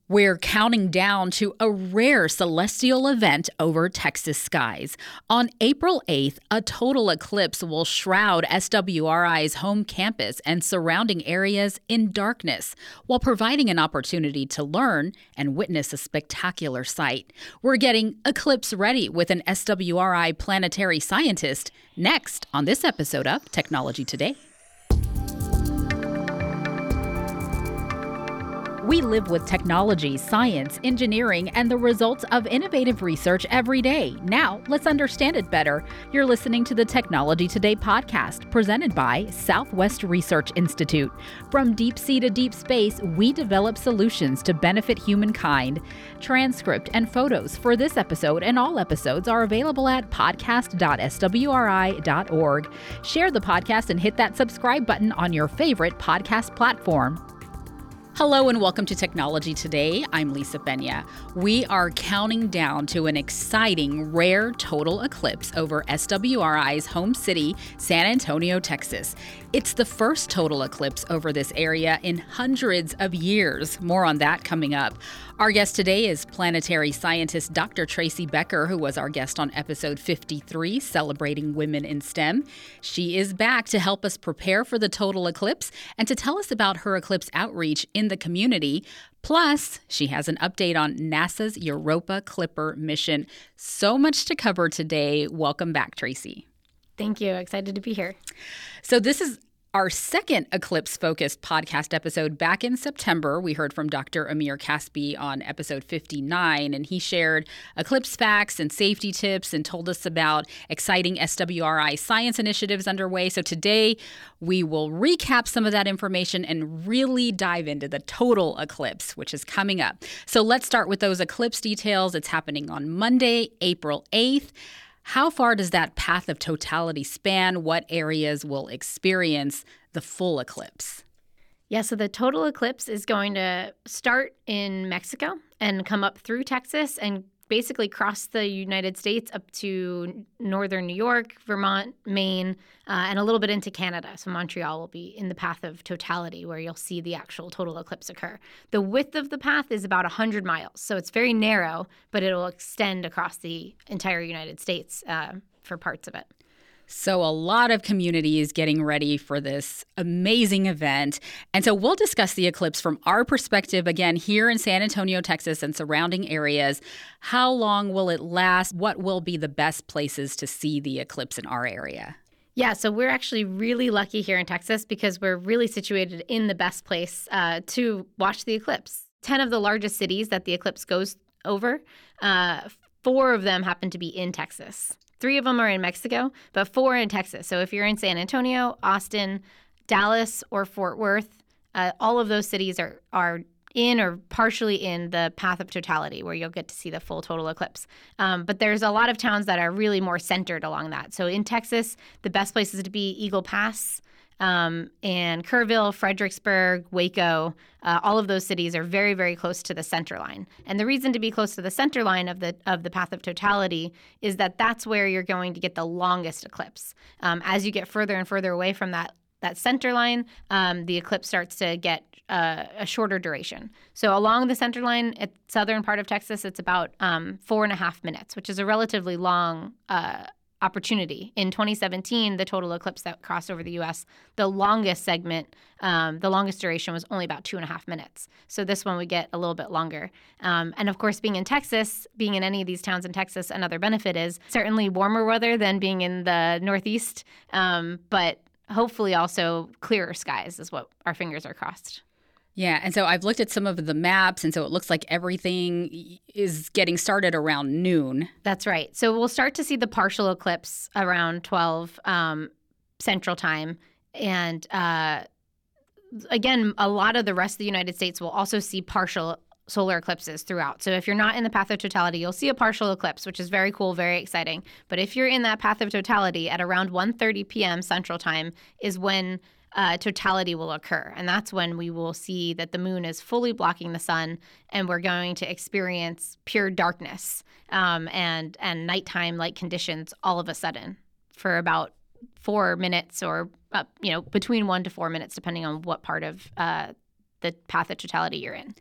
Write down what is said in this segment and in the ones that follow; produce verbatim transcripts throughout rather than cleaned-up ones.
We're counting down to a rare celestial event over Texas skies. On April eighth, a total eclipse will shroud S W R I's home campus and surrounding areas in darkness, while providing an opportunity to learn and witness a spectacular sight. We're getting eclipse ready with an S W R I planetary scientist next on this episode of Technology Today. We live with technology, science, engineering, and the results of innovative research every day. Now, let's understand it better. You're listening to the Technology Today podcast, presented by Southwest Research Institute. From deep sea to deep space, we develop solutions to benefit humankind. Transcript and photos for this episode and all episodes are available at podcast dot s w r i dot org. Share the podcast and hit that subscribe button on your favorite podcast platform. Hello and welcome to Technology Today. I'm Lisa Benya. We are counting down to an exciting, rare total eclipse over S W R I's home city, San Antonio, Texas. It's the first total eclipse over this area in hundreds of years. More on that coming up. Our guest today is planetary scientist Doctor Tracy Becker, who was our guest on episode fifty-three, Celebrating Women in STEM. She is back to help us prepare for the total eclipse and to tell us about her eclipse outreach in the community. Plus, she has an update on NASA's Europa Clipper mission. So much to cover today. Welcome back, Tracy. Thank you. Excited to be here. So this is our second eclipse-focused podcast episode. Back in September, we heard from Doctor Amir Caspi on episode fifty-nine, and he shared eclipse facts and safety tips and told us about exciting S W R I science initiatives underway. So today, we will recap some of that information and really dive into the total eclipse, which is coming up. So let's start with those eclipse details. It's happening on Monday, April eighth. How far does that path of totality span? What areas will experience the full eclipse? Yeah, so the total eclipse is going to start in Mexico and come up through Texas and basically cross the United States up to northern New York, Vermont, Maine, uh, and a little bit into Canada. So Montreal will be in the path of totality where you'll see the actual total eclipse occur. The width of the path is about one hundred miles, so it's very narrow, but it'll extend across the entire United States uh, for parts of it. So a lot of communities getting ready for this amazing event. And so we'll discuss the eclipse from our perspective, again, here in San Antonio, Texas and surrounding areas. How long will it last? What will be the best places to see the eclipse in our area? Yeah, so we're actually really lucky here in Texas because we're really situated in the best place uh, to watch the eclipse. Ten of the largest cities that the eclipse goes over, uh, four of them happen to be in Texas. Three of them are in Mexico, but four in Texas. So if you're in San Antonio, Austin, Dallas, or Fort Worth, uh, all of those cities are are in or partially in the path of totality where you'll get to see the full total eclipse. Um, but there's a lot of towns that are really more centered along that. So in Texas, the best places to be Eagle Pass, Um, and Kerrville, Fredericksburg, Waco, uh, all of those cities are very, very close to the center line. And the reason to be close to the center line of the of the path of totality is that that's where you're going to get the longest eclipse. Um, as you get further and further away from that that center line, um, the eclipse starts to get uh, a shorter duration. So along the center line at southern part of Texas, it's about um, four and a half minutes, which is a relatively long uh opportunity. In twenty seventeen, the total eclipse that crossed over the U S, the longest segment, um, the longest duration was only about two and a half minutes. So this one would get a little bit longer. Um, and of course, being in Texas, being in any of these towns in Texas, another benefit is certainly warmer weather than being in the Northeast, um, but hopefully also clearer skies is what our fingers are crossed. Yeah, and so I've looked at some of the maps, and so it looks like everything is getting started around noon. That's right. So we'll start to see the partial eclipse around twelve um, Central Time. And uh, again, a lot of the rest of the United States will also see partial solar eclipses throughout. So if you're not in the path of totality, you'll see a partial eclipse, which is very cool, very exciting. But if you're in that path of totality at around one thirty p.m. Central Time is when Uh, totality will occur. And that's when we will see that the moon is fully blocking the sun and we're going to experience pure darkness um, and, and nighttime light conditions all of a sudden for about four minutes or, uh, you know, between one to four minutes, depending on what part of uh, the path of totality you're in.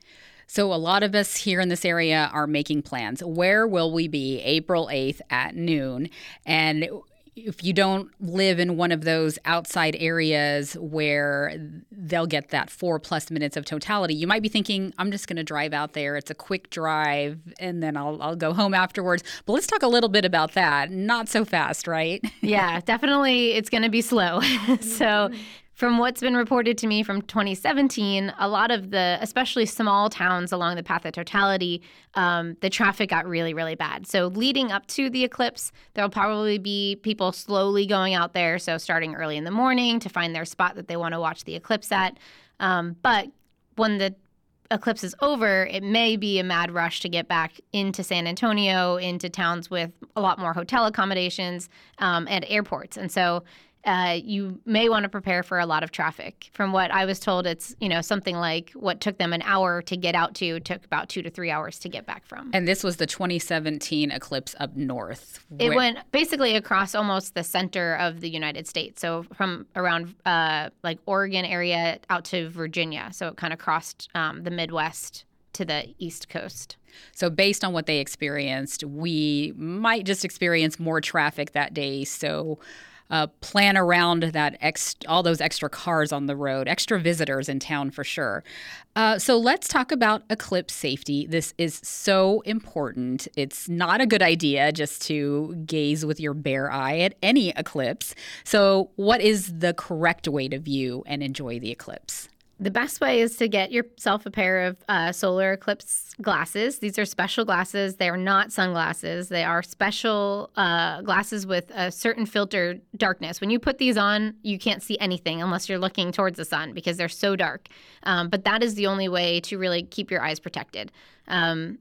So a lot of us here in this area are making plans. Where will we be April eighth at noon? And if you don't live in one of those outside areas where they'll get that four plus minutes of totality, you might be thinking, I'm just going to drive out there. It's a quick drive and then I'll, I'll go home afterwards. But let's talk a little bit about that. Not so fast, right? Yeah, definitely. It's going to be slow. So from what's been reported to me from twenty seventeen, a lot of the, especially small towns along the path of totality, um, the traffic got really, really bad. So leading up to the eclipse, there'll probably be people slowly going out there. So starting early in the morning to find their spot that they want to watch the eclipse at. Um, but when the eclipse is over, it may be a mad rush to get back into San Antonio, into towns with a lot more hotel accommodations um, and airports. And so Uh, you may want to prepare for a lot of traffic. From what I was told, it's, you know, something like what took them an hour to get out to took about two to three hours to get back from. And this was the twenty seventeen eclipse up north. It Where- went basically across almost the center of the United States. So from around uh, like Oregon area out to Virginia. So it kind of crossed um, the Midwest to the East Coast. So based on what they experienced, we might just experience more traffic that day. So Uh, plan around that ex- all those extra cars on the road, extra visitors in town for sure. Uh, so let's talk about eclipse safety. This is so important. It's not a good idea just to gaze with your bare eye at any eclipse. So what is the correct way to view and enjoy the eclipse? The best way is to get yourself a pair of uh, solar eclipse glasses. These are special glasses. They are not sunglasses. They are special uh, glasses with a certain filter darkness. When you put these on, you can't see anything unless you're looking towards the sun because they're so dark. Um, but that is the only way to really keep your eyes protected. Um,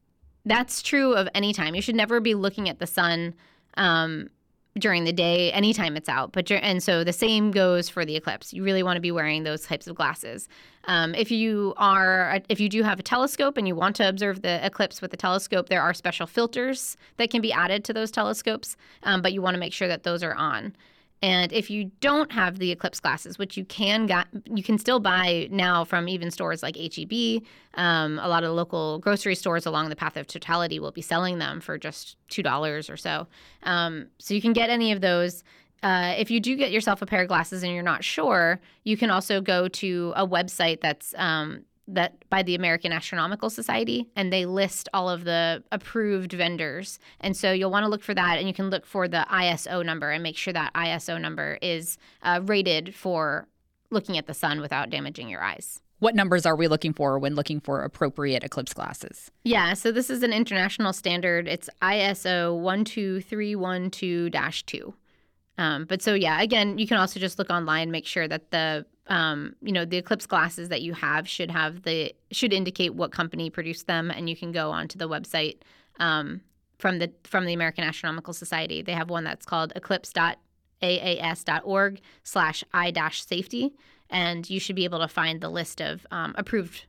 that's true of any time. You should never be looking at the sun um, during the day, anytime it's out. But and so the same goes for the eclipse. You really want to be wearing those types of glasses. Um, if you are, if you do have a telescope and you want to observe the eclipse with the telescope, there are special filters that can be added to those telescopes, um, but you want to make sure that those are on. And if you don't have the eclipse glasses, which you can got, you can still buy now from even stores like H E B, um, a lot of local grocery stores along the path of totality will be selling them for just two dollars or so. Um, so you can get any of those. Uh, if you do get yourself a pair of glasses and you're not sure, you can also go to a website that's um, that by the American Astronomical Society, and they list all of the approved vendors. And so you'll want to look for that, and you can look for the I S O number and make sure that I S O number is uh, rated for looking at the sun without damaging your eyes. What numbers are we looking for when looking for appropriate eclipse glasses? Yeah, so this is an international standard. It's I S O one two three one two dash two. Um, but so, yeah, again, you can also just look online, make sure that the Um, you know, the eclipse glasses that you have should have the should indicate what company produced them, and you can go onto the website um, from the from the American Astronomical Society. They have one that's called eclipse dot A A S dot org slash I dash safety, and you should be able to find the list of um, approved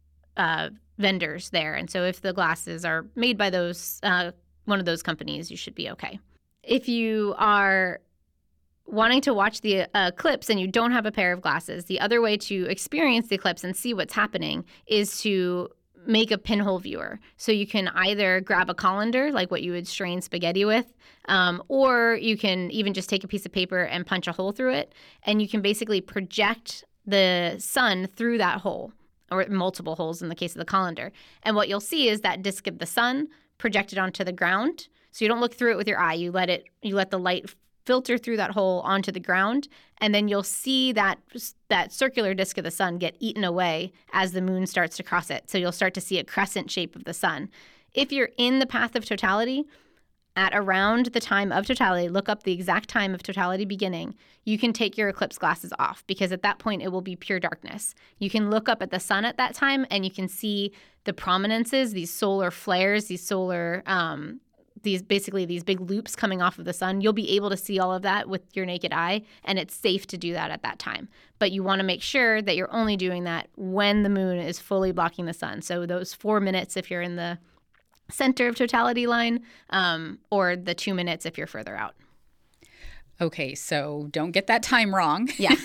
uh, vendors there. And so, if the glasses are made by those uh, one of those companies, you should be okay. If you are wanting to watch the uh, eclipse and you don't have a pair of glasses, the other way to experience the eclipse and see what's happening is to make a pinhole viewer. So you can either grab a colander, like what you would strain spaghetti with, um, or you can even just take a piece of paper and punch a hole through it, and you can basically project the sun through that hole, or multiple holes in the case of the colander. And what you'll see is that disk of the sun projected onto the ground. So you don't look through it with your eye. You let it. You let the light filter through that hole onto the ground, and then you'll see that that circular disk of the sun get eaten away as the moon starts to cross it. So you'll start to see a crescent shape of the sun. If you're in the path of totality, at around the time of totality, look up the exact time of totality beginning, you can take your eclipse glasses off, because at that point it will be pure darkness. You can look up at the sun at that time and you can see the prominences, these solar flares, these solar um, these basically these big loops coming off of the sun. You'll be able to see all of that with your naked eye, and it's safe to do that at that time. But you want to make sure that you're only doing that when the moon is fully blocking the sun. So those four minutes if you're in the center of totality line, um, or the two minutes if you're further out. Okay, so don't get that time wrong. Yeah.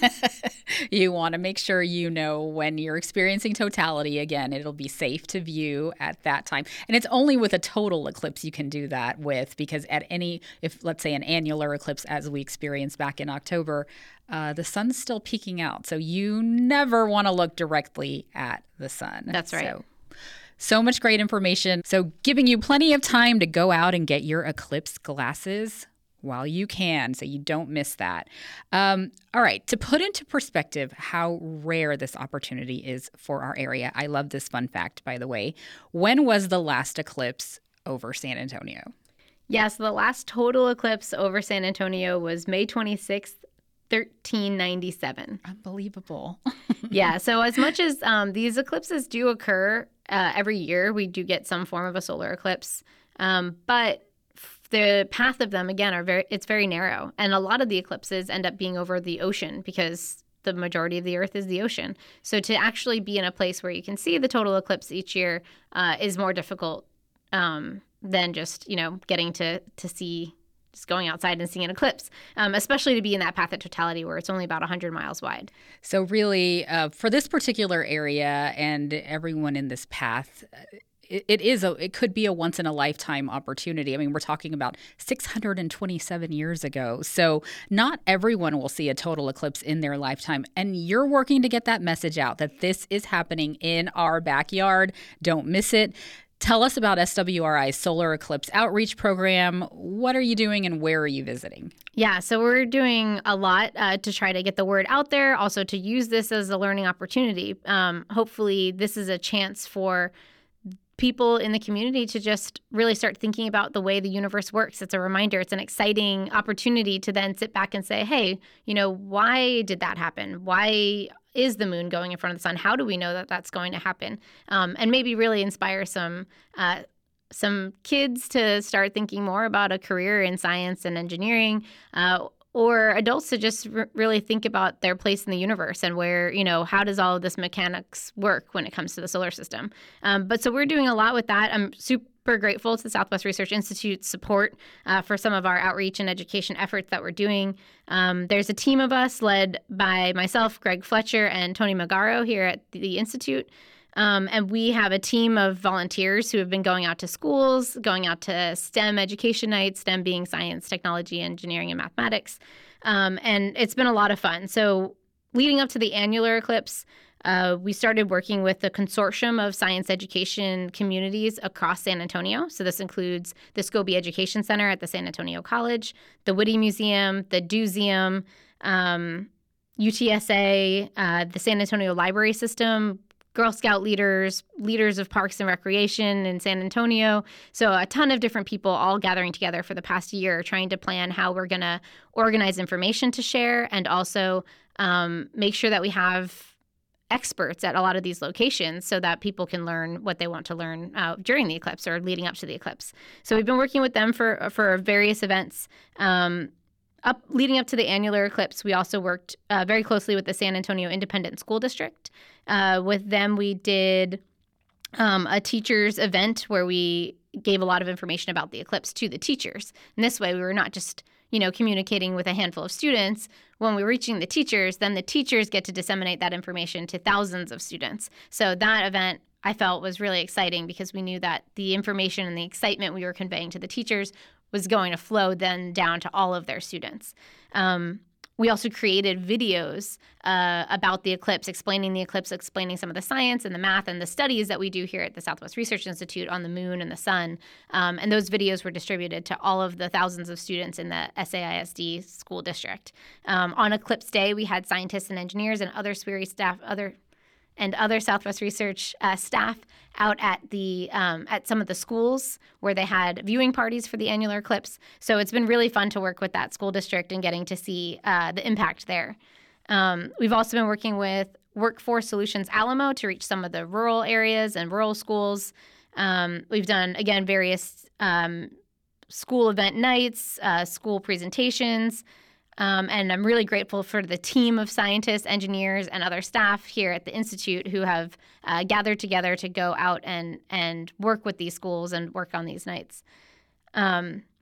You want to make sure you know when you're experiencing totality. Again, it'll be safe to view at that time. And it's only with a total eclipse you can do that with, because at any, if let's say an annular eclipse as we experienced back in October, uh, the sun's still peeking out. So you never want to look directly at the sun. That's right. So, so much great information. So giving you plenty of time to go out and get your eclipse glasses while you can, so you don't miss that. Um, all right, to put into perspective how rare this opportunity is for our area, I love this fun fact, by the way. When was the last eclipse over San Antonio? Yeah, so the last total eclipse over San Antonio was May twenty-sixth, thirteen ninety-seven. Unbelievable. Yeah, so as much as um, these eclipses do occur uh, every year, we do get some form of a solar eclipse, um, but the path of them, again, are very it's very narrow. And a lot of the eclipses end up being over the ocean because the majority of the Earth is the ocean. So to actually be in a place where you can see the total eclipse each year uh, is more difficult um, than just, you know, getting to, to see, just going outside and seeing an eclipse, um, especially to be in that path of totality where it's only about one hundred miles wide. So really, uh, for this particular area and everyone in this path, it is a it could be a once in a lifetime opportunity. I mean, we're talking about six hundred twenty-seven years ago. So not everyone will see a total eclipse in their lifetime. And you're working to get that message out that this is happening in our backyard. Don't miss it. Tell us about S W R I's Solar Eclipse Outreach Program. What are you doing and where are you visiting? Yeah, so we're doing a lot uh, to try to get the word out there, also to use this as a learning opportunity. Um, hopefully, this is a chance for people in the community to just really start thinking about the way the universe works. It's a reminder. It's an exciting opportunity to then sit back and say, hey, you know, why did that happen? Why is the moon going in front of the sun? How do we know that that's going to happen? Um, and maybe really inspire some uh, some kids to start thinking more about a career in science and engineering, uh, or adults to just r- really think about their place in the universe and where, you know, how does all of this mechanics work when it comes to the solar system. Um, but so we're doing a lot with that. I'm super grateful to the Southwest Research Institute's support uh, for some of our outreach and education efforts that we're doing. Um, there's a team of us led by myself, Greg Fletcher, and Tony Magaro here at the Institute. Um, and we have a team of volunteers who have been going out to schools, going out to STEM education nights, STEM being science, technology, engineering, and mathematics. Um, and it's been a lot of fun. So leading up to the annular eclipse, uh, we started working with a consortium of science education communities across San Antonio. So this includes the Scobie Education Center at the San Antonio College, the Whitty Museum, the Dooseum, um, U T S A, uh, the San Antonio Library System, Girl Scout leaders, leaders of parks and recreation in San Antonio. So a ton of different people all gathering together for the past year, trying to plan how we're going to organize information to share and also um, make sure that we have experts at a lot of these locations so that people can learn what they want to learn uh, during the eclipse or leading up to the eclipse. So we've been working with them for, for various events. Um, Up leading up to the annular eclipse, we also worked uh, very closely with the San Antonio Independent School District. Uh, with them, we did um, a teachers event where we gave a lot of information about the eclipse to the teachers. And this way, we were not just, you know, communicating with a handful of students. When we were reaching the teachers, then the teachers get to disseminate that information to thousands of students. So that event, I felt, was really exciting because we knew that the information and the excitement we were conveying to the teachers was going to flow then down to all of their students. Um, we also created videos uh, about the eclipse, explaining the eclipse, explaining some of the science and the math and the studies that we do here at the Southwest Research Institute on the moon and the sun. Um, and those videos were distributed to all of the thousands of students in the S A I S D school district. Um, on Eclipse Day, we had scientists and engineers and other S W R I staff, other and other Southwest Research uh, staff out at the um, at some of the schools where they had viewing parties for the annular eclipse. So it's been really fun to work with that school district and getting to see uh, the impact there. Um, we've also been working with Workforce Solutions Alamo to reach some of the rural areas and rural schools. Um, we've done, again, various um, school event nights, uh, school presentations. Um, and I'm really grateful for the team of scientists, engineers, and other staff here at the Institute who have uh, gathered together to go out and, and work with these schools and work on these nights. Um,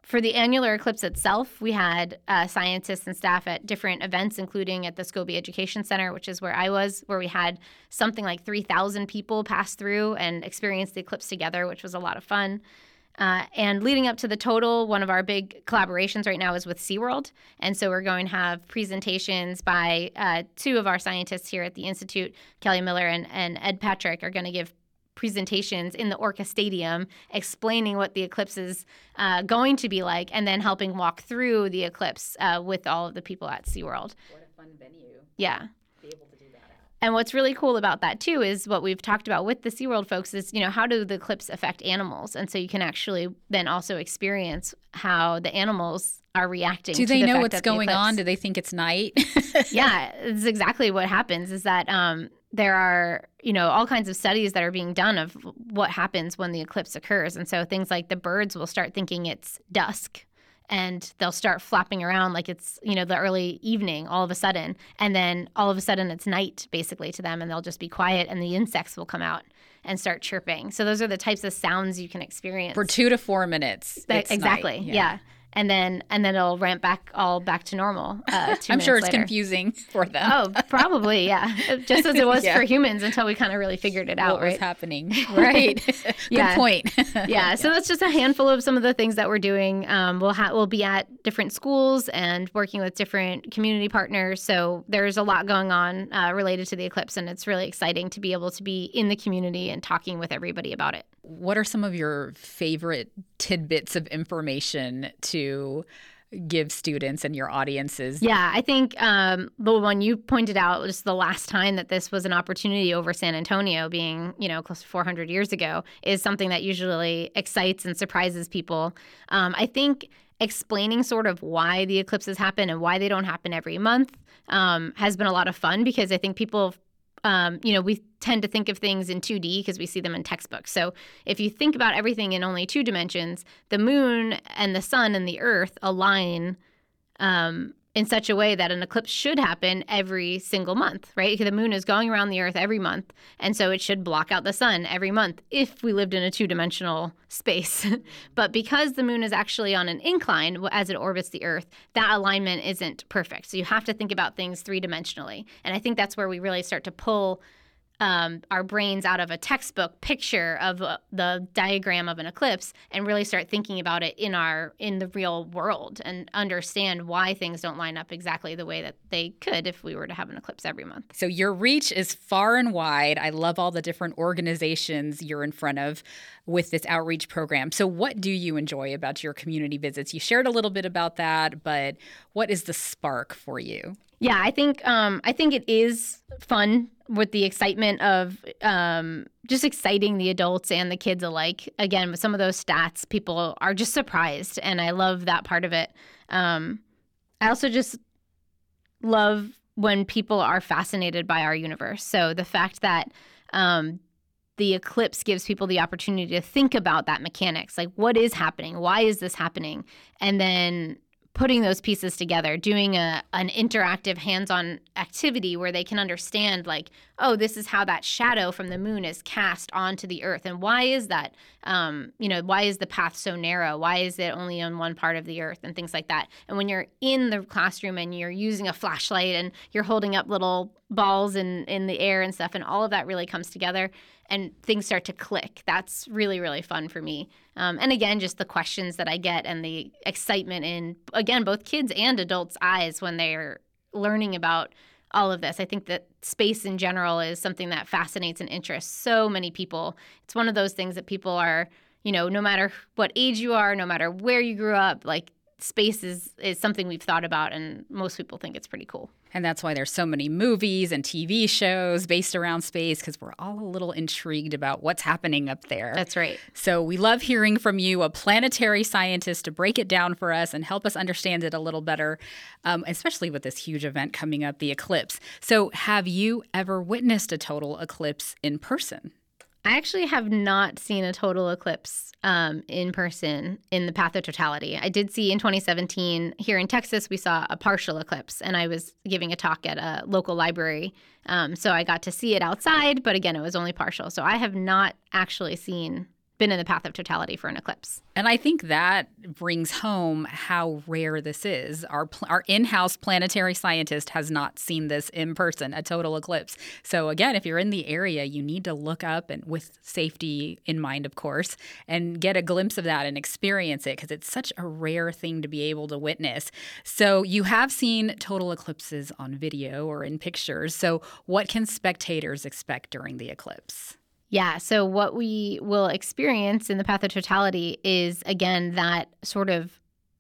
For the annular eclipse itself, we had uh, scientists and staff at different events, including at the Scobie Education Center, which is where I was, where we had something like three thousand people pass through and experience the eclipse together, which was a lot of fun. Uh, and leading up to the total, one of our big collaborations right now is with SeaWorld. And so we're going to have presentations by uh, two of our scientists here at the Institute, Kelly Miller and, and Ed Patrick, are going to give presentations in the Orca Stadium explaining what the eclipse is uh, going to be like, and then helping walk through the eclipse uh, with all of the people at SeaWorld. What a fun venue. Yeah. Be able to do that at. And what's really cool about that, too, is what we've talked about with the SeaWorld folks is, you know, how do the eclipse affect animals? And so you can actually then also experience how the animals are reacting. Do to they the know fact what's that the going eclipse- on? Do they think it's night? Yeah, it's exactly what happens is that um, there are, you know, all kinds of studies that are being done of what happens when the eclipse occurs. And so things like the birds will start thinking it's dusk and they'll start flapping around like it's, you know, the early evening all of a sudden. And then all of a sudden it's night basically to them, and they'll just be quiet, and the insects will come out and start chirping. So those are the types of sounds you can experience. For two to four minutes. It's exactly. night. Yeah. yeah. And then and then it'll ramp back all back to normal. Uh, two I'm sure it's later. confusing for them. Oh, probably, yeah. Just as it was Yeah. for humans until we kind of really figured it out, what right? was happening. Right. Good Yeah. point. Yeah, so that's just a handful of some of the things that we're doing. Um, we'll ha- we'll be at different schools and working with different community partners. So there's a lot going on uh, related to the eclipse, and it's really exciting to be able to be in the community and talking with everybody about it. What are some of your favorite tidbits of information to give students and your audiences? Yeah, I think um, the one you pointed out was the last time that this was an opportunity over San Antonio, being, you know, close to four hundred years ago, is something that usually excites and surprises people. Um, I think explaining sort of why the eclipses happen and why they don't happen every month um, has been a lot of fun, because I think people Um, you know, we tend to think of things in two D because we see them in textbooks. So if you think about everything in only two dimensions, the moon and the sun and the earth align um, in such a way that an eclipse should happen every single month, right? Because the moon is going around the earth every month, and so it should block out the sun every month if we lived in a two-dimensional space. But because the moon is actually on an incline as it orbits the earth, that alignment isn't perfect. So you have to think about things three-dimensionally. And I think that's where we really start to pull Um, our brains out of a textbook picture of uh, the diagram of an eclipse and really start thinking about it in our in the real world and understand why things don't line up exactly the way that they could if we were to have an eclipse every month. So your reach is far and wide. I love all the different organizations you're in front of with this outreach program. So what do you enjoy about your community visits? You shared a little bit about that, but what is the spark for you? Yeah, I think um, I think it is fun with the excitement of um, just exciting the adults and the kids alike. Again, with some of those stats, people are just surprised, and I love that part of it. Um, I also just love when people are fascinated by our universe. So the fact that um, the eclipse gives people the opportunity to think about that mechanics, like what is happening, why is this happening, and then putting those pieces together, doing a an interactive hands-on activity where they can understand, like, oh, this is how that shadow from the moon is cast onto the earth. And why is that? Um, you know, why is the path so narrow? Why is it only on one part of the earth and things like that? And when you're in the classroom and you're using a flashlight and you're holding up little balls in, in the air and stuff, and all of that really comes together and things start to click. That's really, really fun for me. Um, and again, just the questions that I get and the excitement in, again, both kids and adults' eyes when they're learning about all of this. I think that space in general is something that fascinates and interests so many people. It's one of those things that people are, you know, no matter what age you are, no matter where you grew up, like space is, is something we've thought about, and most people think it's pretty cool. And that's why there's so many movies and T V shows based around space, because we're all a little intrigued about what's happening up there. That's right. So we love hearing from you, a planetary scientist, to break it down for us and help us understand it a little better, um, especially with this huge event coming up, the eclipse. So have you ever witnessed a total eclipse in person? I actually have not seen a total eclipse um, in person in the path of totality. I did see in twenty seventeen here in Texas, we saw a partial eclipse, and I was giving a talk at a local library. Um, so I got to see it outside, but again, it was only partial. So I have not actually seen been in the path of totality for an eclipse. And I think that brings home how rare this is. Our our in-house planetary scientist has not seen this in person, a total eclipse. So again, if you're in the area, you need to look up, and with safety in mind, of course, and get a glimpse of that and experience it, because it's such a rare thing to be able to witness. So you have seen total eclipses on video or in pictures. So what can spectators expect during the eclipse? Yeah, so what we will experience in the path of totality is, again, that sort of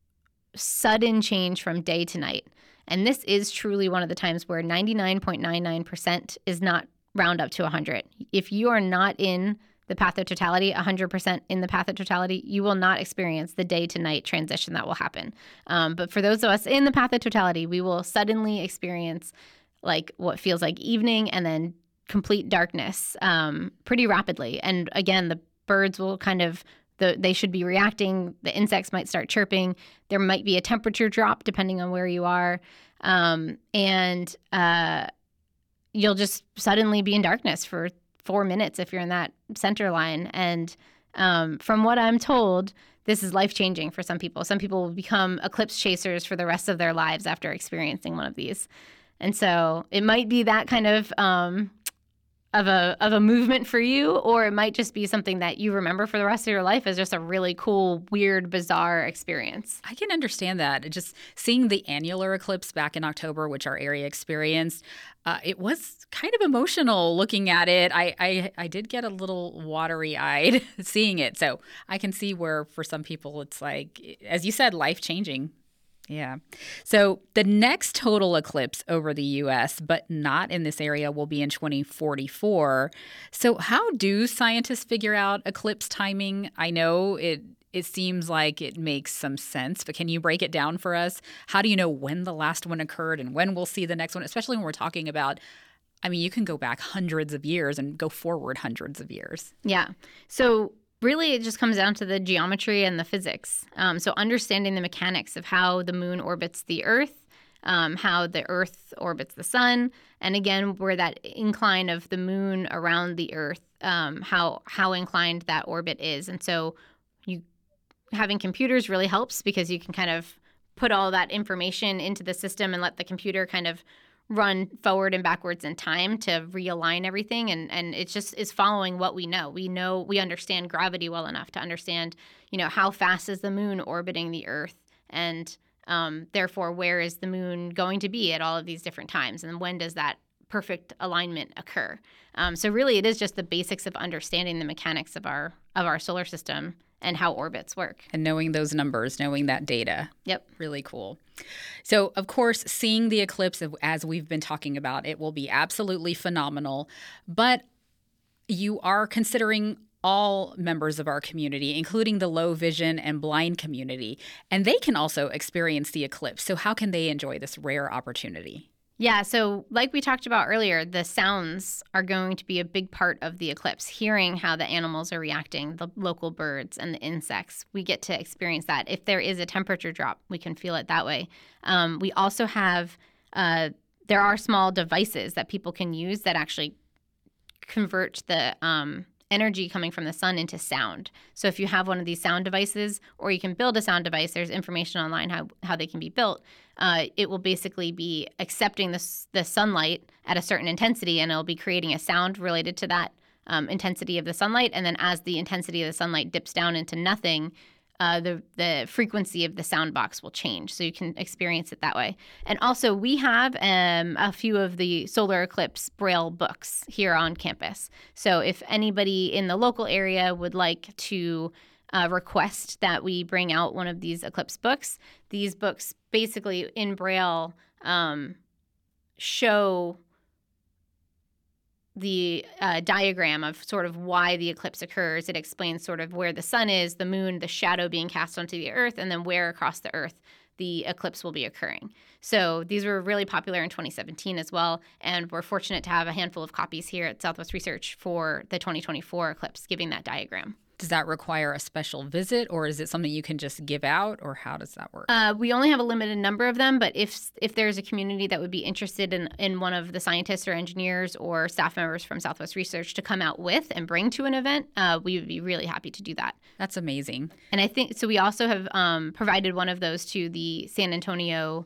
sudden change from day to night. And this is truly one of the times where ninety-nine point nine nine percent is not round up to one hundred. If you are not in the path of totality, one hundred percent in the path of totality, you will not experience the day to night transition that will happen. Um, but for those of us in the path of totality, we will suddenly experience like what feels like evening and then complete darkness um, pretty rapidly. And again, the birds will kind of, the, they should be reacting. The insects might start chirping. There might be a temperature drop depending on where you are. Um, and uh, you'll just suddenly be in darkness for four minutes if you're in that center line. And um, from what I'm told, this is life-changing for some people. Some people will become eclipse chasers for the rest of their lives after experiencing one of these. And so it might be that kind of um, of a of a movement for you, or it might just be something that you remember for the rest of your life as just a really cool, weird, bizarre experience. I can understand that. Just seeing the annular eclipse back in October, which our area experienced, uh, it was kind of emotional looking at it. I, I, I did get a little watery-eyed seeing it. So I can see where for some people it's like, as you said, life-changing. Yeah. So the next total eclipse over the U S, but not in this area, will be in twenty forty-four. So how do scientists figure out eclipse timing? I know it it seems like it makes some sense, but can you break it down for us? How do you know when the last one occurred and when we'll see the next one, especially when we're talking about, I mean, you can go back hundreds of years and go forward hundreds of years. Yeah. So really, it just comes down to the geometry and the physics. Um, so understanding the mechanics of how the moon orbits the Earth, um, how the Earth orbits the sun, and again, where that incline of the moon around the Earth, um, how how inclined that orbit is. And so you having computers really helps, because you can kind of put all that information into the system and let the computer kind of run forward and backwards in time to realign everything. And, and it just is following what we know. We know, we understand gravity well enough to understand, you know, how fast is the moon orbiting the Earth, and um, therefore where is the moon going to be at all of these different times, and when does that perfect alignment occur. Um, so really it is just the basics of understanding the mechanics of our of our solar system and how orbits work. And knowing those numbers, knowing that data. Yep. Really cool. So, of course, seeing the eclipse, as we've been talking about, it will be absolutely phenomenal. But you are considering all members of our community, including the low vision and blind community, and they can also experience the eclipse. So how can they enjoy this rare opportunity? Yeah, so like we talked about earlier, the sounds are going to be a big part of the eclipse. Hearing how the animals are reacting, the local birds and the insects, we get to experience that. If there is a temperature drop, we can feel it that way. Um, we also have, uh, there are small devices that people can use that actually convert the um, energy coming from the sun into sound. So if you have one of these sound devices, or you can build a sound device, there's information online how, how they can be built. Uh, it will basically be accepting the, the sunlight at a certain intensity, and it'll be creating a sound related to that um, intensity of the sunlight. And then as the intensity of the sunlight dips down into nothing, uh, the, the frequency of the sound box will change. So you can experience it that way. And also we have um, a few of the solar eclipse Braille books here on campus. So if anybody in the local area would like to uh, request that we bring out one of these eclipse books, these books basically in Braille um, show the uh, diagram of sort of why the eclipse occurs. It explains sort of where the sun is, the moon, the shadow being cast onto the Earth, and then where across the Earth the eclipse will be occurring. So these were really popular in twenty seventeen as well, and we're fortunate to have a handful of copies here at Southwest Research for the twenty twenty-four eclipse, giving that diagram. Does that require a special visit, or is it something you can just give out, or how does that work? Uh, we only have a limited number of them, but if if there's a community that would be interested in, in one of the scientists or engineers or staff members from Southwest Research to come out with and bring to an event, uh, we would be really happy to do that. That's amazing. And I think, so we also have um, provided one of those to the San Antonio,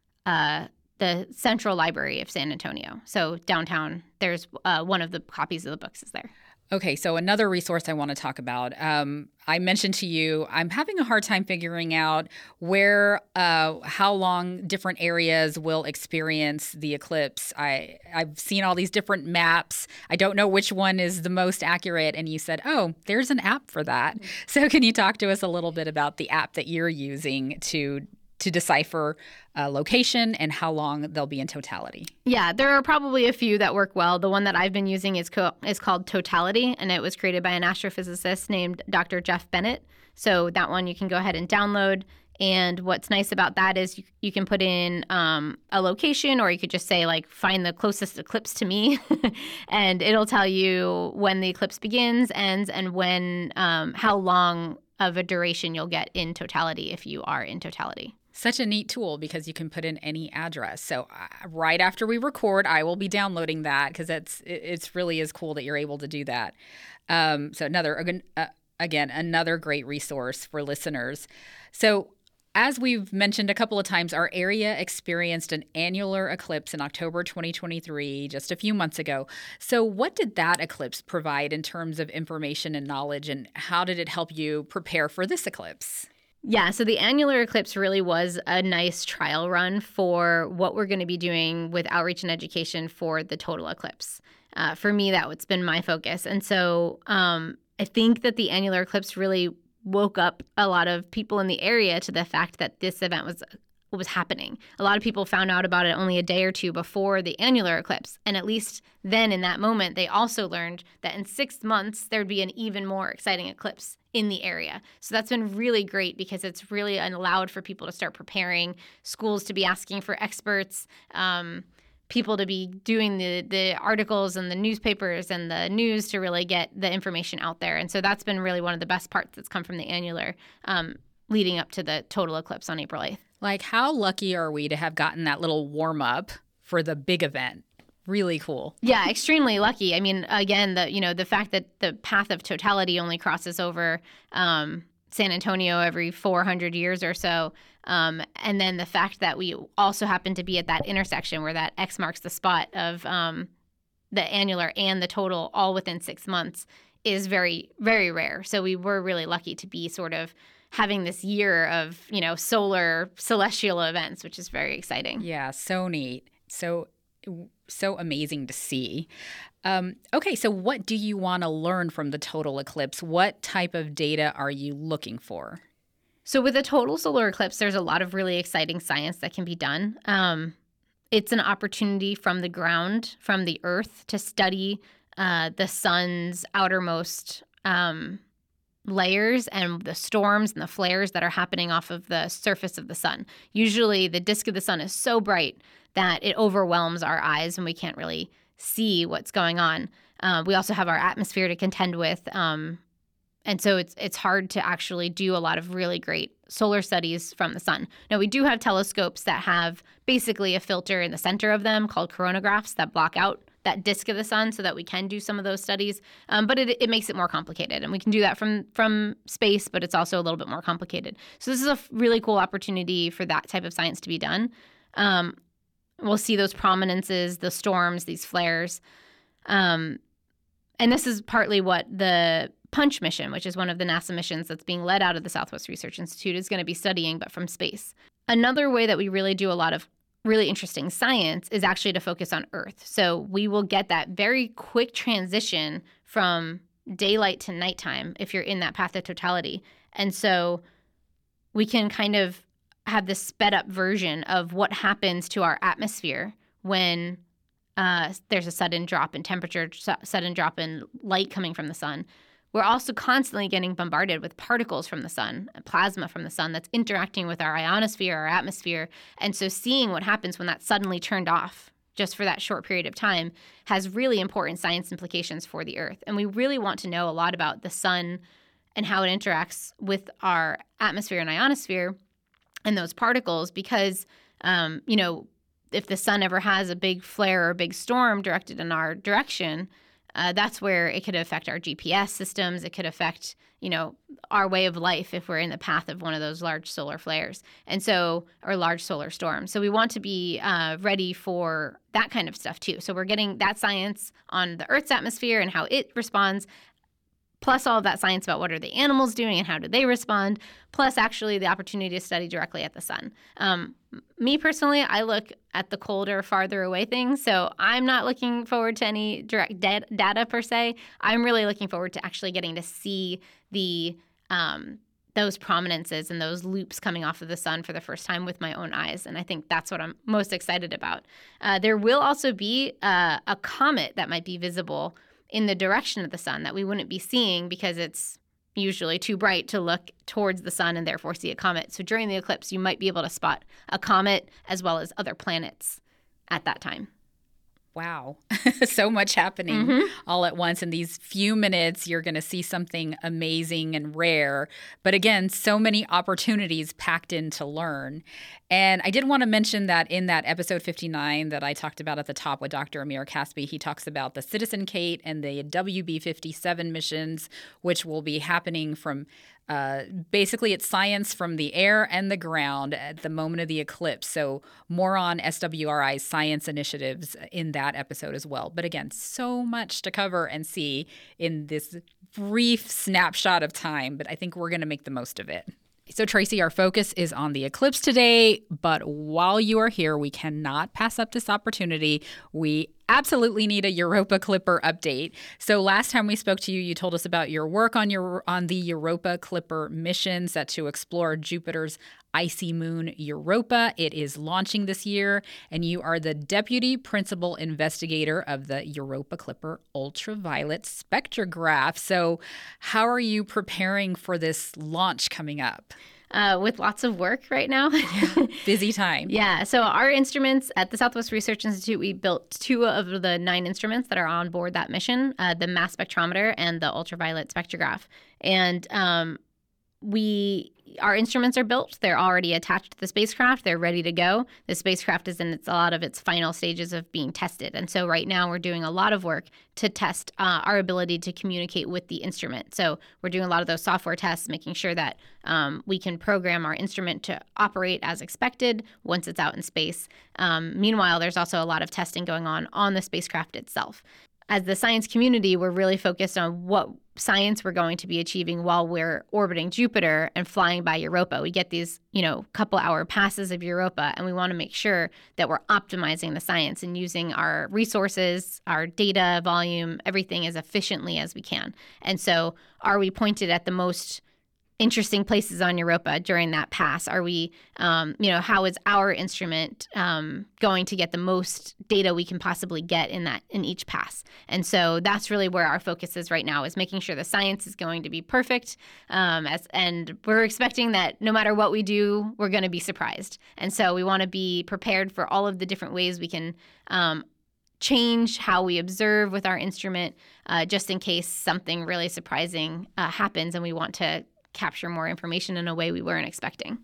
uh, the Central Library of San Antonio. So downtown, there's uh, one of the copies of the books is there. Okay, so another resource I want to talk about. Um, I mentioned to you, I'm having a hard time figuring out where, uh, how long different areas will experience the eclipse. I, I've seen all these different maps. I don't know which one is the most accurate. And you said, oh, there's an app for that. Mm-hmm. So can you talk to us a little bit about the app that you're using to to decipher uh, location and how long they'll be in totality? Yeah, there are probably a few that work well. The one that I've been using is co- is called Totality, and it was created by an astrophysicist named Doctor Jeff Bennett. So that one you can go ahead and download. And what's nice about that is you, you can put in um, a location, or you could just say, like, find the closest eclipse to me. And it'll tell you when the eclipse begins, ends, and when um, how long of a duration you'll get in totality if you are in totality. Such a neat tool because you can put in any address. So uh, right after we record, I will be downloading that because it's it's really is cool that you're able to do that. Um, so another uh, again another great resource for listeners. So as we've mentioned a couple of times, our area experienced an annular eclipse in October twenty twenty-three, just a few months ago. So what did that eclipse provide in terms of information and knowledge, and how did it help you prepare for this eclipse? Yeah, so the annular eclipse really was a nice trial run for what we're going to be doing with outreach and education for the total eclipse. Uh, for me, that's been my focus. And so um, I think that the annular eclipse really woke up a lot of people in the area to the fact that this event was was happening. A lot of people found out about it only a day or two before the annular eclipse. And at least then in that moment, they also learned that in six months, there'd be an even more exciting eclipse in the area. So that's been really great because it's really allowed for people to start preparing, schools to be asking for experts, um, people to be doing the the articles and the newspapers and the news to really get the information out there. And so that's been really one of the best parts that's come from the annular um, leading up to the total eclipse on April eighth. Like, how lucky are we to have gotten that little warm up for the big event? Really cool. Yeah, extremely lucky. I mean, again, the you know the fact that the path of totality only crosses over um, San Antonio every four hundred years or so, um, and then the fact that we also happen to be at that intersection where that X marks the spot of um, the annular and the total all within six months is very, very rare. So we were really lucky to be sort of having this year of, you know, solar celestial events, which is very exciting. Yeah, so neat. So, so amazing to see. Um, okay, so what do you want to learn from the total eclipse? What type of data are you looking for? So with a total solar eclipse, there's a lot of really exciting science that can be done. Um, it's an opportunity from the ground, from the Earth, to study uh, the sun's outermost um layers and the storms and the flares that are happening off of the surface of the sun. Usually the disk of the sun is so bright that it overwhelms our eyes and we can't really see what's going on. Uh, we also have our atmosphere to contend with. Um, and so it's it's hard to actually do a lot of really great solar studies from the sun. Now, we do have telescopes that have basically a filter in the center of them called coronagraphs that block out that disk of the sun so that we can do some of those studies. Um, but it, it makes it more complicated. And we can do that from, from space, but it's also a little bit more complicated. So this is a really cool opportunity for that type of science to be done. Um, we'll see those prominences, the storms, these flares. Um, and this is partly what the PUNCH mission, which is one of the NASA missions that's being led out of the Southwest Research Institute, is going to be studying, but from space. Another way that we really do a lot of really interesting science is actually to focus on Earth. So we will get that very quick transition from daylight to nighttime if you're in that path of totality. And so we can kind of have this sped up version of what happens to our atmosphere when uh, there's a sudden drop in temperature, sudden drop in light coming from the sun. We're also constantly getting bombarded with particles from the sun, plasma from the sun that's interacting with our ionosphere, our atmosphere. And so seeing what happens when that's suddenly turned off just for that short period of time has really important science implications for the Earth. And we really want to know a lot about the sun and how it interacts with our atmosphere and ionosphere and those particles because, um, you know, if the sun ever has a big flare or a big storm directed in our direction, uh, that's where it could affect our G P S systems. It could affect, you know, our way of life if we're in the path of one of those large solar flares. And so, or large solar storms. So we want to be uh, ready for that kind of stuff too. So we're getting that science on the Earth's atmosphere and how it responds, plus all of that science about what are the animals doing and how do they respond, plus actually the opportunity to study directly at the sun. Um, me personally, I look at the colder, farther away things, so I'm not looking forward to any direct da- data per se. I'm really looking forward to actually getting to see the um, those prominences and those loops coming off of the sun for the first time with my own eyes, and I think that's what I'm most excited about. Uh, there will also be uh, a comet that might be visible in the direction of the sun that we wouldn't be seeing because it's usually too bright to look towards the sun and therefore see a comet. So during the eclipse, you might be able to spot a comet as well as other planets at that time. Wow. So much happening Mm-hmm. all at once. In these few minutes, you're going to see something amazing and rare. But again, so many opportunities packed in to learn. And I did want to mention that in that episode fifty-nine that I talked about at the top with Doctor Amir Caspi, he talks about the Citizen Kate and the W B fifty-seven missions, which will be happening from Uh, basically, it's science from the air and the ground at the moment of the eclipse. So more on S W R I's science initiatives in that episode as well. But again, so much to cover and see in this brief snapshot of time. But I think we're going to make the most of it. So, Tracy, our focus is on the eclipse today, but while you are here, we cannot pass up this opportunity. We absolutely need a Europa Clipper update. So last time we spoke to you, you told us about your work on your on the Europa Clipper mission set to explore Jupiter's icy moon Europa. It is launching this year, and you are the deputy principal investigator of the Europa Clipper ultraviolet spectrograph. So how are you preparing for this launch coming up? Uh, with lots of work right now. Busy time. Yeah. So our instruments at the Southwest Research Institute, we built two of the nine instruments that are on board that mission, uh, the mass spectrometer and the ultraviolet spectrograph. And um, we, our instruments are built. They're already attached to the spacecraft. They're ready to go. The spacecraft is in its, a lot of its final stages of being tested. And so right now we're doing a lot of work to test uh, our ability to communicate with the instrument. So we're doing a lot of those software tests, making sure that um, we can program our instrument to operate as expected once it's out in space. Um, meanwhile, there's also a lot of testing going on on the spacecraft itself. As the science community, we're really focused on what science we're going to be achieving while we're orbiting Jupiter and flying by Europa. We get these, you know, couple hour passes of Europa, and we want to make sure that we're optimizing the science and using our resources, our data volume, everything as efficiently as we can. And so are we pointed at the most interesting places on Europa during that pass? Are we, um, you know, how is our instrument um, going to get the most data we can possibly get in that in each pass? And so that's really where our focus is right now, is making sure the science is going to be perfect. Um, as and we're expecting that no matter what we do, we're going to be surprised. And so we want to be prepared for all of the different ways we can um, change how we observe with our instrument, uh, just in case something really surprising uh, happens and we want to capture more information in a way we weren't expecting.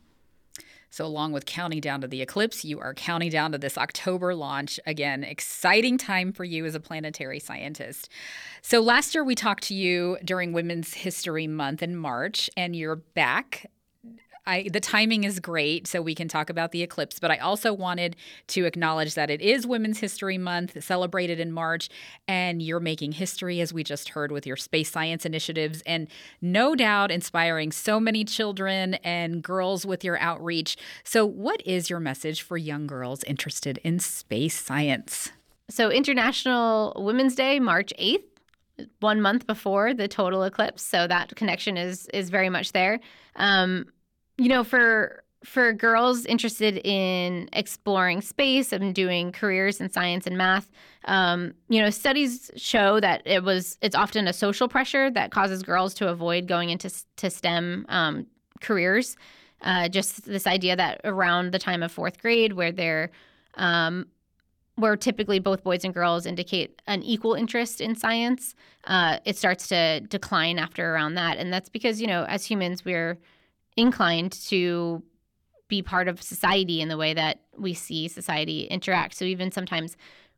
So along with counting down to the eclipse, you are counting down to this October launch. Again, exciting time for you as a planetary scientist. So last year we talked to you during Women's History Month in March, and you're back. I, the timing is great, so we can talk about the eclipse, but I also wanted to acknowledge that it is Women's History Month, celebrated in March, and you're making history, as we just heard, with your space science initiatives, and no doubt inspiring so many children and girls with your outreach. So what is your message for young girls interested in space science? So International Women's Day, March eighth, one month before the total eclipse, so that connection is is very much there. Um, You know, for for girls interested in exploring space and doing careers in science and math, um, you know, studies show that it was it's often a social pressure that causes girls to avoid going into to STEM um, careers. Uh, just this idea that around the time of fourth grade, where they're um, where typically both boys and girls indicate an equal interest in science, uh, it starts to decline after around that. And that's because, you know, as humans, we're inclined to be part of society in the way that we see society interact. So even sometimes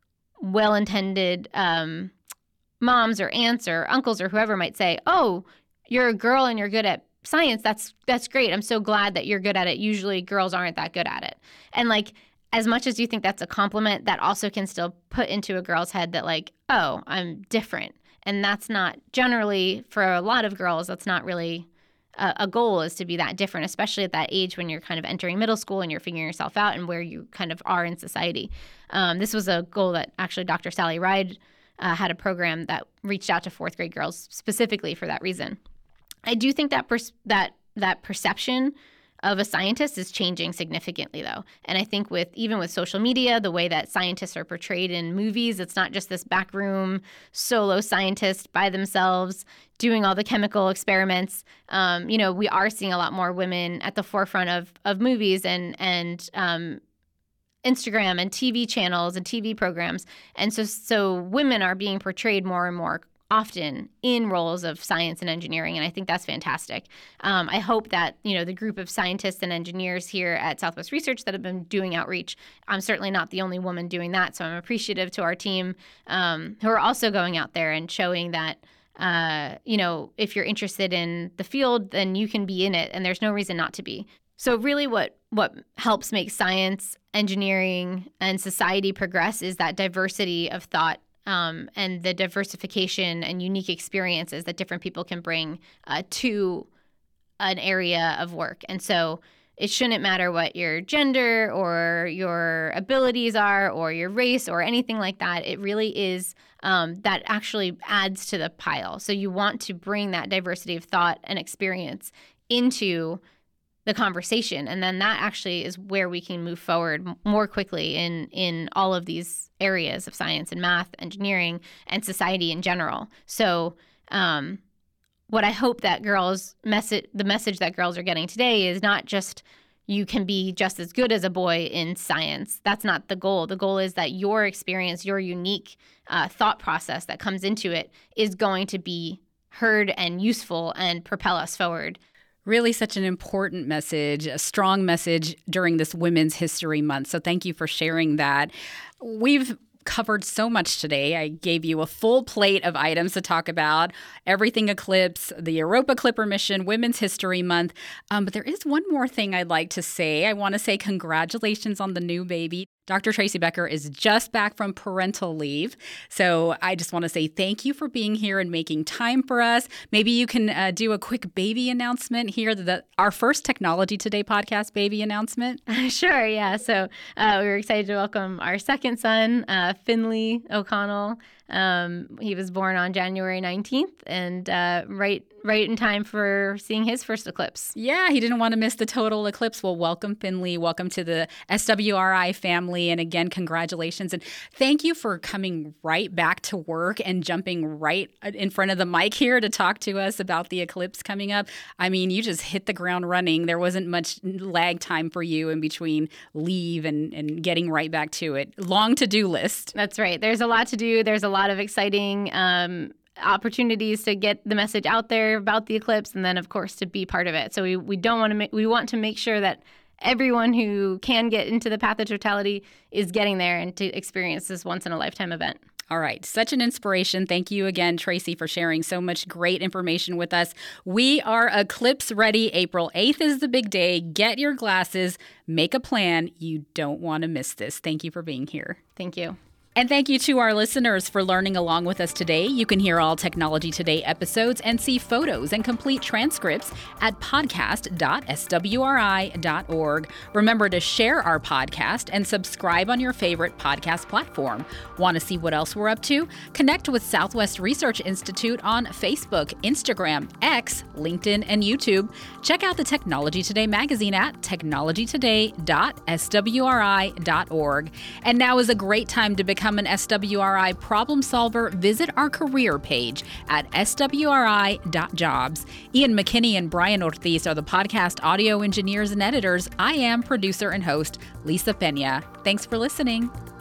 well-intended um, moms or aunts or uncles or whoever might say, oh, you're a girl and you're good at science. That's that's great. I'm so glad that you're good at it. Usually girls aren't that good at it. And like, as much as you think that's a compliment, that also can still put into a girl's head that like, oh, I'm different. And that's not generally, for a lot of girls, that's not really a, a goal, is to be that different, especially at that age when you're kind of entering middle school and you're figuring yourself out and where you kind of are in society. Um, this was a goal that actually Doctor Sally Ride uh, had a program that reached out to fourth grade girls specifically for that reason. I do think that pers- that that perception of a scientist is changing significantly, though. And I think with even with social media, the way that scientists are portrayed in movies, it's not just this backroom solo scientist by themselves doing all the chemical experiments. Um, you know, we are seeing a lot more women at the forefront of of movies and and um, Instagram and T V channels and T V programs. And so so women are being portrayed more and more often in roles of science and engineering, and I think that's fantastic. Um, I hope that, you know, the group of scientists and engineers here at Southwest Research that have been doing outreach, I'm certainly not the only woman doing that, so I'm appreciative to our team um, who are also going out there and showing that, uh, you know, if you're interested in the field, then you can be in it, and there's no reason not to be. So really what what helps make science, engineering, and society progress is that diversity of thought Um, and the diversification and unique experiences that different people can bring uh, to an area of work. And so it shouldn't matter what your gender or your abilities are or your race or anything like that. It really is um, that actually adds to the pile. So you want to bring that diversity of thought and experience into the conversation. And then that actually is where we can move forward more quickly in, in all of these areas of science and math, engineering, and society in general. So um, what I hope that girls message, the message that girls are getting today is not just you can be just as good as a boy in science. That's not the goal. The goal is that your experience, your unique uh, thought process that comes into it is going to be heard and useful and propel us forward. Really such an important message, a strong message during this Women's History Month. So thank you for sharing that. We've covered so much today. I gave you a full plate of items to talk about. Everything Eclipse, the Europa Clipper mission, Women's History Month. Um, but there is one more thing I'd like to say. I want to say congratulations on the new baby. Doctor Tracy Becker is just back from parental leave. So I just want to say thank you for being here and making time for us. Maybe you can uh, do a quick baby announcement here, the, our first Technology Today podcast baby announcement. Sure, yeah. So uh, we were excited to welcome our second son, uh, Finley O'Connell. Um, he was born on January nineteenth and uh, right right in time for seeing his first eclipse. Yeah, he didn't want to miss the total eclipse. Well, welcome, Finley. Welcome to the S W R I family. And again, congratulations. And thank you for coming right back to work and jumping right in front of the mic here to talk to us about the eclipse coming up. I mean, you just hit the ground running. There wasn't much lag time for you in between leave and, and getting right back to it. Long to-do list. That's right. There's a lot to do. There's a lot of exciting um, opportunities to get the message out there about the eclipse, and then of course to be part of it. So we, we don't want to make, we want to make sure that everyone who can get into the path of totality is getting there and to experience this once in a lifetime event. All right. Such an inspiration. Thank you again, Tracy, for sharing so much great information with us. We are Eclipse ready. April eighth is the big day. Get your glasses. Make a plan. You don't want to miss this. Thank you for being here. Thank you. And thank you to our listeners for learning along with us today. You can hear all Technology Today episodes and see photos and complete transcripts at podcast dot s w r i dot org. Remember to share our podcast and subscribe on your favorite podcast platform. Want to see what else we're up to? Connect with Southwest Research Institute on Facebook, Instagram, X, LinkedIn, and YouTube. Check out the Technology Today magazine at technology today dot s w r i dot org. And now is a great time to become Become an S W R I problem solver, visit our career page at s w r i dot jobs. Ian McKinney and Brian Ortiz are the podcast audio engineers and editors. I am producer and host Lisa Pena. Thanks for listening.